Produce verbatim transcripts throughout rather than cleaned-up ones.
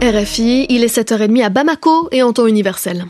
R F I, il est sept heures trente à Bamako et en temps universel.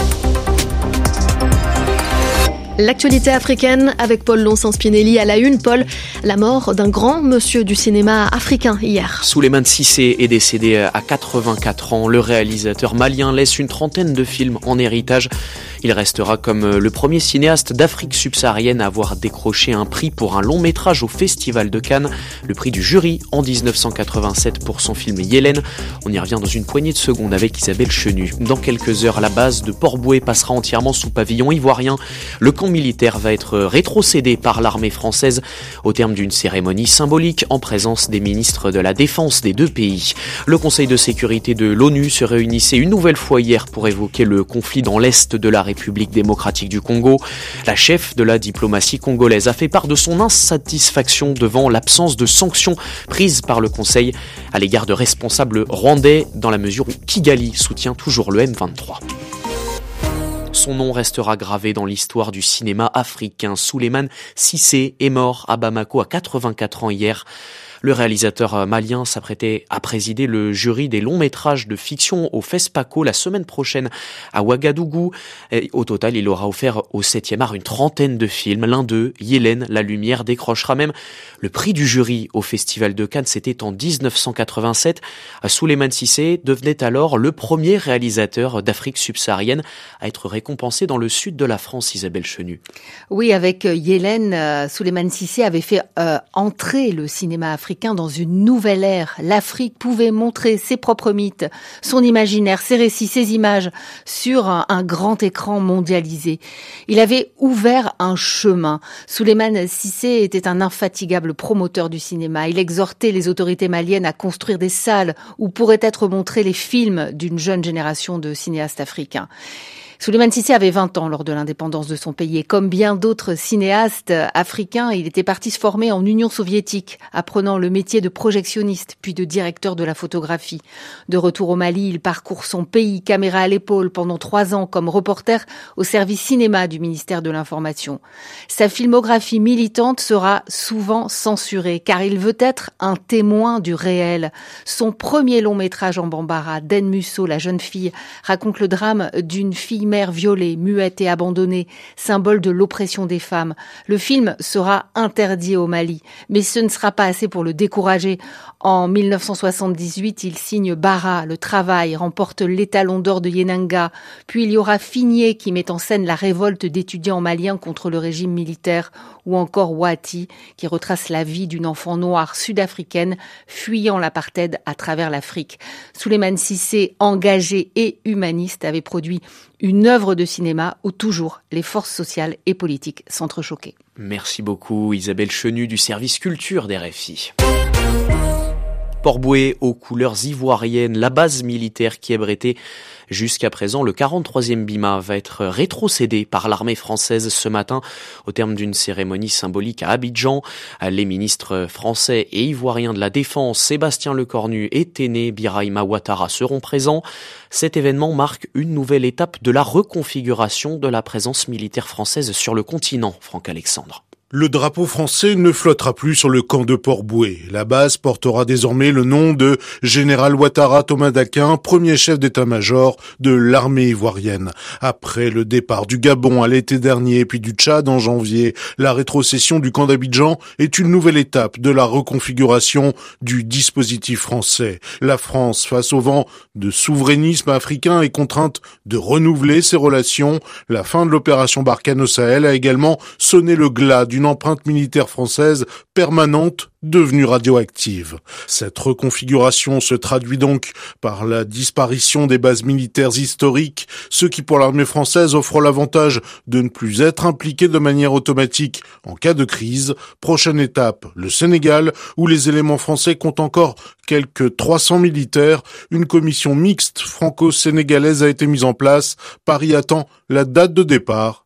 L'actualité africaine avec Paul Lonsens-Spinelli à la une. Paul, la mort d'un grand monsieur du cinéma africain hier. Souleymane Cissé est décédé à quatre-vingt-quatre ans. Le réalisateur malien laisse une trentaine de films en héritage. Il restera comme le premier cinéaste d'Afrique subsaharienne à avoir décroché un prix pour un long métrage au Festival de Cannes, le prix du jury en dix-neuf cent quatre-vingt-sept pour son film Yélène. On y revient dans une poignée de secondes avec Isabelle Chenu. Dans quelques heures, la base de Port-Bouët passera entièrement sous pavillon ivoirien. Le camp militaire va être rétrocédé par l'armée française au terme d'une cérémonie symbolique en présence des ministres de la Défense des deux pays. Le Conseil de sécurité de l'ONU se réunissait une nouvelle fois hier pour évoquer le conflit dans l'est de la République démocratique du Congo. La chef de la diplomatie congolaise a fait part de son insatisfaction devant l'absence de sanctions prises par le Conseil à l'égard de responsables rwandais dans la mesure où Kigali soutient toujours le M vingt-trois. Son nom restera gravé dans l'histoire du cinéma africain. Souleymane Cissé est mort à Bamako à quatre-vingt-quatre ans hier. Le réalisateur malien s'apprêtait à présider le jury des longs métrages de fiction au FESPACO la semaine prochaine à Ouagadougou. Et au total, il aura offert au septième art une trentaine de films. L'un d'eux, Yélène, La Lumière, décrochera même le prix du jury au Festival de Cannes. C'était en dix-neuf cent quatre-vingt-sept. Souleymane Cissé devenait alors le premier réalisateur d'Afrique subsaharienne à être récompensé dans le sud de la France, Isabelle Chenu. Oui, avec Yélène, euh, Souleymane Cissé avait fait euh, entrer le cinéma africain dans une nouvelle ère. L'Afrique pouvait montrer ses propres mythes, son imaginaire, ses récits, ses images sur un, un grand écran mondialisé. Il avait ouvert un chemin. Souleymane Cissé était un infatigable promoteur du cinéma. Il exhortait les autorités maliennes à construire des salles où pourraient être montrés les films d'une jeune génération de cinéastes africains. Souleymane Cissé avait vingt ans lors de l'indépendance de son pays et comme bien d'autres cinéastes africains, il était parti se former en Union soviétique, apprenant le métier de projectionniste puis de directeur de la photographie. De retour au Mali, il parcourt son pays, caméra à l'épaule, pendant trois ans comme reporter au service cinéma du ministère de l'Information. Sa filmographie militante sera souvent censurée car il veut être un témoin du réel. Son premier long métrage en Bambara, Den Musso, la jeune fille, raconte le drame d'une fille mère violée, muette et abandonnée, symbole de l'oppression des femmes. Le film sera interdit au Mali, mais ce ne sera pas assez pour le décourager. En dix-neuf cent soixante-dix-huit, il signe Bara, Le Travail, remporte l'étalon d'or de Yenanga. Puis il y aura Figné qui met en scène la révolte d'étudiants maliens contre le régime militaire, ou encore Wati qui retrace la vie d'une enfant noire sud-africaine fuyant l'apartheid à travers l'Afrique. Souleymane Cissé, engagé et humaniste, avait produit une œuvre de cinéma où toujours les forces sociales et politiques s'entrechoquaient. Merci beaucoup Isabelle Chenu du service culture d'R F I. Port-Bouët aux couleurs ivoiriennes, la base militaire qui abritait jusqu'à présent le quarante-troisième B I M A va être rétrocédé par l'armée française ce matin au terme d'une cérémonie symbolique à Abidjan. Les ministres français et ivoiriens de la Défense, Sébastien Lecornu et Téné Birahima Ouattara seront présents. Cet événement marque une nouvelle étape de la reconfiguration de la présence militaire française sur le continent, Franck Alexandre. Le drapeau français ne flottera plus sur le camp de Port-Bouët. La base portera désormais le nom de Général Ouattara Thomas Daquin, premier chef d'état-major de l'armée ivoirienne. Après le départ du Gabon à l'été dernier, puis du Tchad en janvier, la rétrocession du camp d'Abidjan est une nouvelle étape de la reconfiguration du dispositif français. La France, face au vent de souverainisme africain, est contrainte de renouveler ses relations. La fin de l'opération Barkhane au Sahel a également sonné le glas d'une empreinte militaire française permanente devenue radioactive. Cette reconfiguration se traduit donc par la disparition des bases militaires historiques, ce qui pour l'armée française offre l'avantage de ne plus être impliquée de manière automatique en cas de crise. Prochaine étape, le Sénégal, où les éléments français comptent encore quelques trois cents militaires. Une commission mixte franco-sénégalaise a été mise en place. Paris attend la date de départ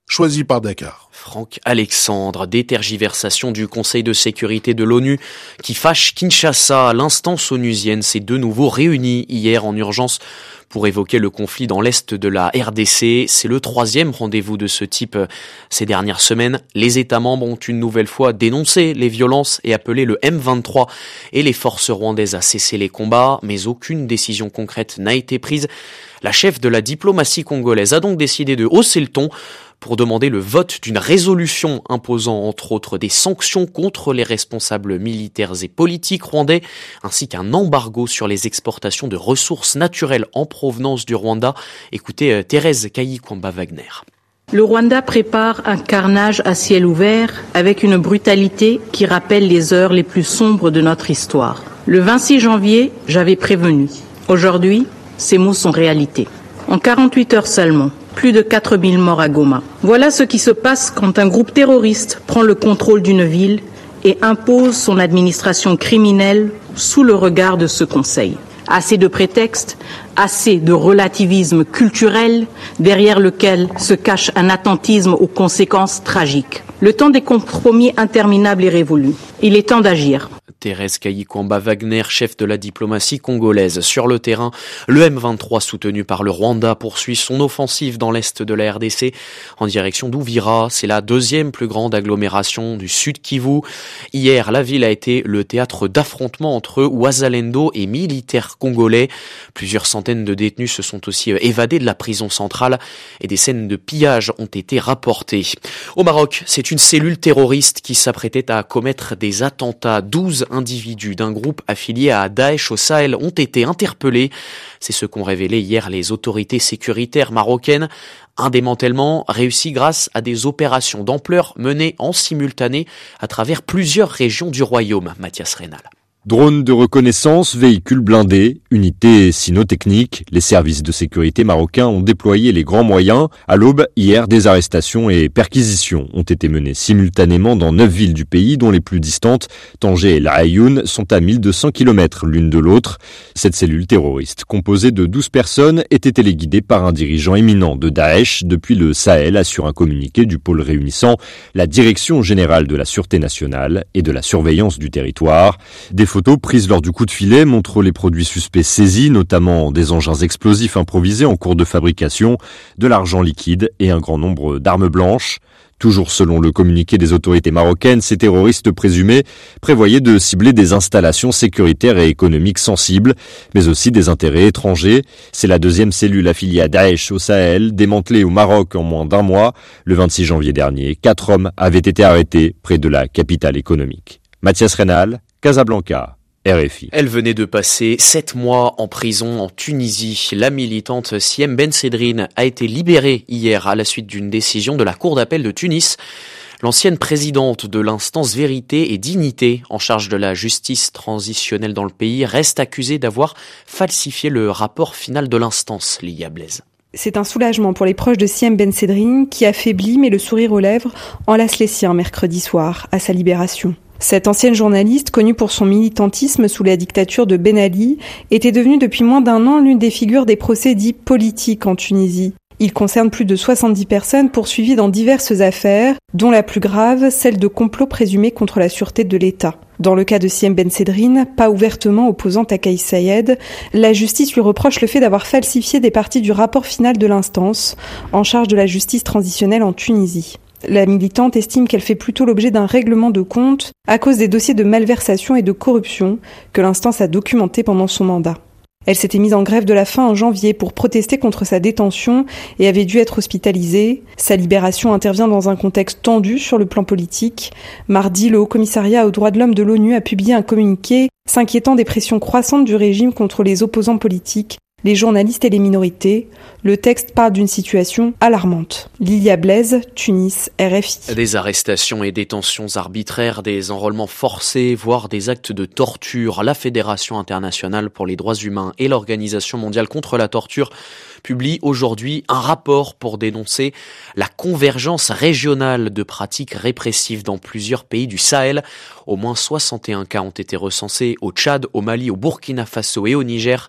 choisi par Dakar. Franck Alexandre, des tergiversations du Conseil de sécurité de l'ONU qui fâche Kinshasa. L'instance onusienne s'est de nouveau réunie hier en urgence pour évoquer le conflit dans l'est de la R D C. C'est le troisième rendez-vous de ce type ces dernières semaines. Les États membres ont une nouvelle fois dénoncé les violences et appelé le M vingt-trois et les forces rwandaises à cesser les combats, mais aucune décision concrète n'a été prise. La chef de la diplomatie congolaise a donc décidé de hausser le ton pour demander le vote d'une résolution imposant entre autres des sanctions contre les responsables militaires et politiques rwandais, ainsi qu'un embargo sur les exportations de ressources naturelles en provenance du Rwanda. Écoutez Thérèse Kayi-Kwamba-Wagner. Le Rwanda prépare un carnage à ciel ouvert avec une brutalité qui rappelle les heures les plus sombres de notre histoire. Le vingt-six janvier, j'avais prévenu. Aujourd'hui, ces mots sont réalité. En quarante-huit heures seulement, plus de quatre mille morts à Goma. Voilà ce qui se passe quand un groupe terroriste prend le contrôle d'une ville et impose son administration criminelle sous le regard de ce Conseil. Assez de prétextes, assez de relativisme culturel derrière lequel se cache un attentisme aux conséquences tragiques. Le temps des compromis interminables est révolu. Il est temps d'agir. Thérèse Kayi-Kwamba-Wagner, chef de la diplomatie congolaise. Sur le terrain, le M vingt-trois soutenu par le Rwanda poursuit son offensive dans l'est de la R D C en direction d'Uvira. C'est la deuxième plus grande agglomération du Sud Kivu. Hier, la ville a été le théâtre d'affrontements entre Ouazalendo et militaires congolais. Plusieurs centaines de détenus se sont aussi évadés de la prison centrale et des scènes de pillage ont été rapportées. Au Maroc, c'est une cellule terroriste qui s'apprêtait à commettre des attentats. douze individus d'un groupe affilié à Daesh au Sahel ont été interpellés. C'est ce qu'ont révélé hier les autorités sécuritaires marocaines. Un démantèlement réussi grâce à des opérations d'ampleur menées en simultané à travers plusieurs régions du royaume. Mathias Rénal. Drones de reconnaissance, véhicules blindés, unités cynotechniques, les services de sécurité marocains ont déployé les grands moyens. À l'aube, hier, des arrestations et perquisitions ont été menées simultanément dans neuf villes du pays, dont les plus distantes, Tanger et La Ayoun, sont à mille deux cents kilomètres l'une de l'autre. Cette cellule terroriste, composée de douze personnes, était téléguidée par un dirigeant éminent de Daesh depuis le Sahel, assure un communiqué du pôle réunissant la Direction générale de la Sûreté nationale et de la surveillance du territoire. Des photos prises lors du coup de filet montrent les produits suspects saisis, notamment des engins explosifs improvisés en cours de fabrication, de l'argent liquide et un grand nombre d'armes blanches. Toujours selon le communiqué des autorités marocaines, ces terroristes présumés prévoyaient de cibler des installations sécuritaires et économiques sensibles, mais aussi des intérêts étrangers. C'est la deuxième cellule affiliée à Daesh au Sahel, démantelée au Maroc en moins d'un mois. Le vingt-six janvier dernier, quatre hommes avaient été arrêtés près de la capitale économique. Mathias Rénal, Casablanca, R F I. Elle venait de passer sept mois en prison en Tunisie. La militante Siem Ben Sedrine a été libérée hier à la suite d'une décision de la Cour d'appel de Tunis. L'ancienne présidente de l'instance Vérité et Dignité en charge de la justice transitionnelle dans le pays reste accusée d'avoir falsifié le rapport final de l'instance. Lilia Blaise. C'est un soulagement pour les proches de Siem Ben Sedrine qui affaiblit mais le sourire aux lèvres enlace les siens mercredi soir à sa libération. Cette ancienne journaliste, connue pour son militantisme sous la dictature de Ben Ali, était devenue depuis moins d'un an l'une des figures des procès dits politiques en Tunisie. Il concerne plus de soixante-dix personnes poursuivies dans diverses affaires, dont la plus grave, celle de complot présumé contre la sûreté de l'État. Dans le cas de Siem Ben Sedrine, pas ouvertement opposante à Kais Saied, la justice lui reproche le fait d'avoir falsifié des parties du rapport final de l'instance, en charge de la justice transitionnelle en Tunisie. La militante estime qu'elle fait plutôt l'objet d'un règlement de compte à cause des dossiers de malversation et de corruption que l'instance a documentés pendant son mandat. Elle s'était mise en grève de la faim en janvier pour protester contre sa détention et avait dû être hospitalisée. Sa libération intervient dans un contexte tendu sur le plan politique. Mardi, le Haut-Commissariat aux droits de l'homme de l'ONU a publié un communiqué s'inquiétant des pressions croissantes du régime contre les opposants politiques, les journalistes et les minorités. Le texte parle d'une situation alarmante. Lilia Blaise, Tunis, R F I. Des arrestations et détentions arbitraires, des enrôlements forcés, voire des actes de torture. La Fédération internationale pour les droits humains et l'Organisation mondiale contre la torture publient aujourd'hui un rapport pour dénoncer la convergence régionale de pratiques répressives dans plusieurs pays du Sahel. Au moins soixante et un cas ont été recensés au Tchad, au Mali, au Burkina Faso et au Niger.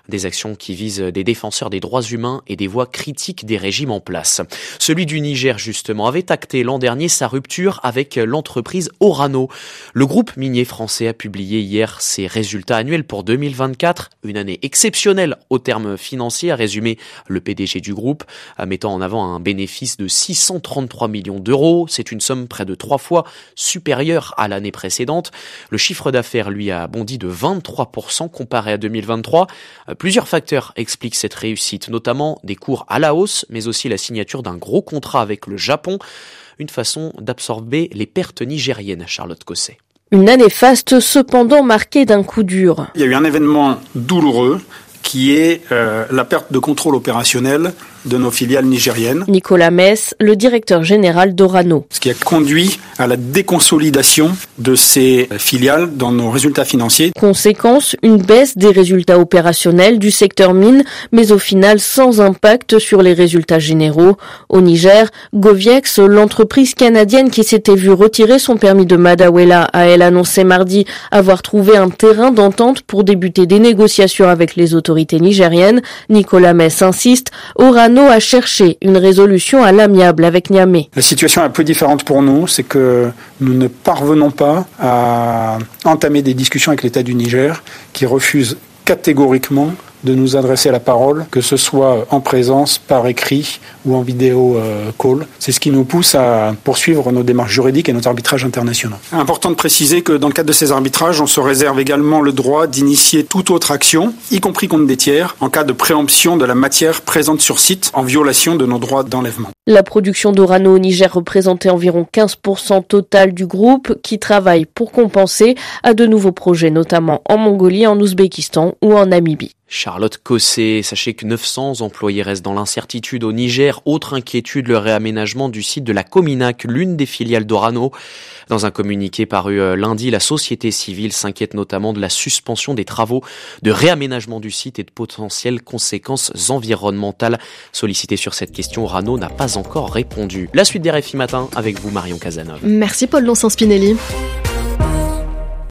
Des actions qui visent des défenseurs des droits humains et des voix critiques des régimes en place. Celui du Niger, justement, avait acté l'an dernier sa rupture avec l'entreprise Orano. Le groupe minier français a publié hier ses résultats annuels pour deux mille vingt-quatre, une année exceptionnelle au terme financier, a résumé le P D G du groupe, mettant en avant un bénéfice de six cent trente-trois millions d'euros. C'est une somme près de trois fois supérieure à l'année précédente. Le chiffre d'affaires, lui, a bondi de vingt-trois pour cent comparé à deux mille vingt-trois. Plusieurs facteurs expliquent cette réussite, notamment des cours à la hausse, mais aussi la signature d'un gros contrat avec le Japon. Une façon d'absorber les pertes nigériennes, Charlotte Cosset. Une année faste, cependant marquée d'un coup dur. Il y a eu un événement douloureux qui est euh, la perte de contrôle opérationnel de nos filiales nigériennes. Nicolas Mess, le directeur général d'Orano. Ce qui a conduit à la déconsolidation de ces filiales dans nos résultats financiers. Conséquence, une baisse des résultats opérationnels du secteur mine, mais au final sans impact sur les résultats généraux. Au Niger, Goviex, l'entreprise canadienne qui s'était vue retirer son permis de Madawela, a elle annoncé mardi avoir trouvé un terrain d'entente pour débuter des négociations avec les autorités nigériennes. Nicolas Mess insiste, Orano a cherché une résolution à l'amiable avec Niamey. La situation est un peu différente pour nous, c'est que nous ne parvenons pas à entamer des discussions avec l'État du Niger qui refuse catégoriquement de nous adresser la parole, que ce soit en présence, par écrit ou en vidéo euh, call. C'est ce qui nous pousse à poursuivre nos démarches juridiques et nos arbitrages internationaux. Important de préciser que dans le cadre de ces arbitrages, on se réserve également le droit d'initier toute autre action, y compris contre des tiers, en cas de préemption de la matière présente sur site en violation de nos droits d'enlèvement. La production d'Orano au Niger représentait environ quinze pour cent total du groupe qui travaille pour compenser à de nouveaux projets, notamment en Mongolie, en Ouzbékistan ou en Namibie. Charlotte Cosset, sachez que neuf cents employés restent dans l'incertitude au Niger. Autre inquiétude, le réaménagement du site de la Cominac, l'une des filiales d'Orano. Dans un communiqué paru lundi, la société civile s'inquiète notamment de la suspension des travaux de réaménagement du site et de potentielles conséquences environnementales. Sollicité sur cette question, Orano n'a pas encore répondu. La suite des R F I Matin avec vous, Marion Casanova. Merci Paul Lon Spinelli.